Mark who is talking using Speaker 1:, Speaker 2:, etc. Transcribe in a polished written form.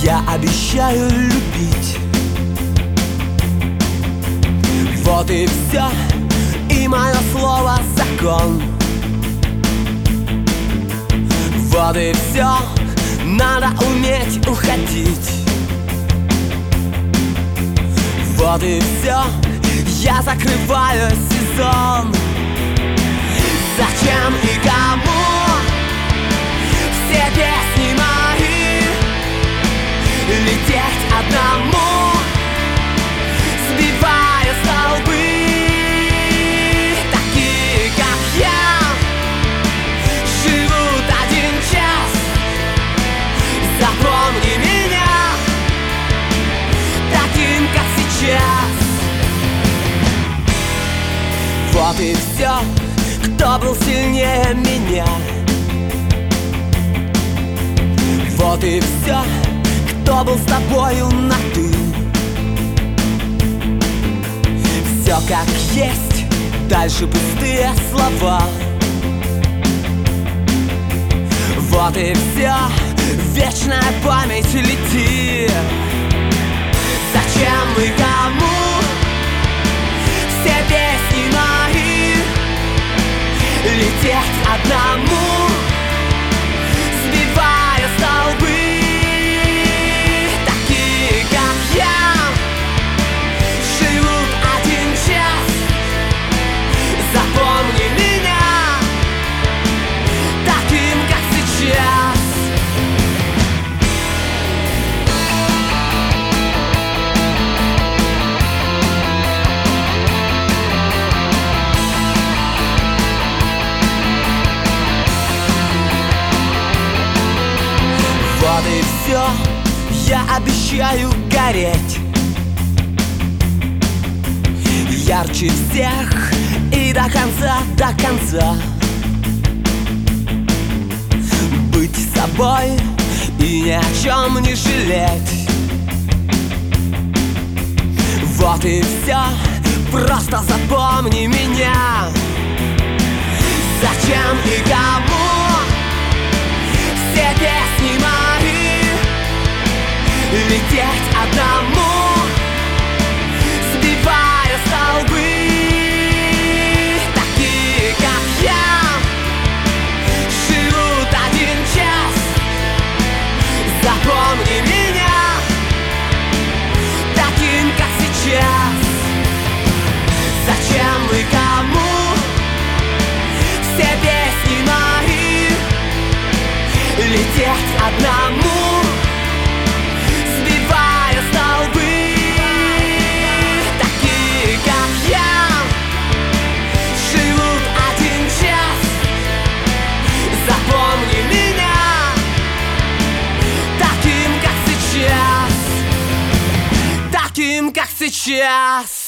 Speaker 1: Я обещаю любить. Вот и все, и мое слово закон. Вот и все, надо уметь уходить. Вот и все, я закрываю сезон. Зачем и кому все песни мои? Лететь одному, сбивая столбы. Такие, как я, живут один час. Запомни меня таким, как сейчас. Вот и все, кто был сильнее меня. Вот и все, кто был с тобою на «ты». Все как есть, дальше пустые слова. Вот и все, вечная память лети. Зачем и кому все песни мои? Лететь одному, сбивая столбы. Такие, как я, живут один час. Запомни меня таким, как сейчас. Вот и все, я обещаю гореть ярче всех и до конца, до конца. Быть собой и ни о чем не жалеть. Вот и все, просто запомни меня. Зачем и кому все песни мои? Лететь одному, сбивая столбы. Такие, как я, живут один час. Запомни меня таким, как сейчас. Зачем и кому все песни мои? Лететь одному, сбивая столбы. Такие, как я, живут один час. Запомни меня таким, как сейчас. Таким, как сейчас.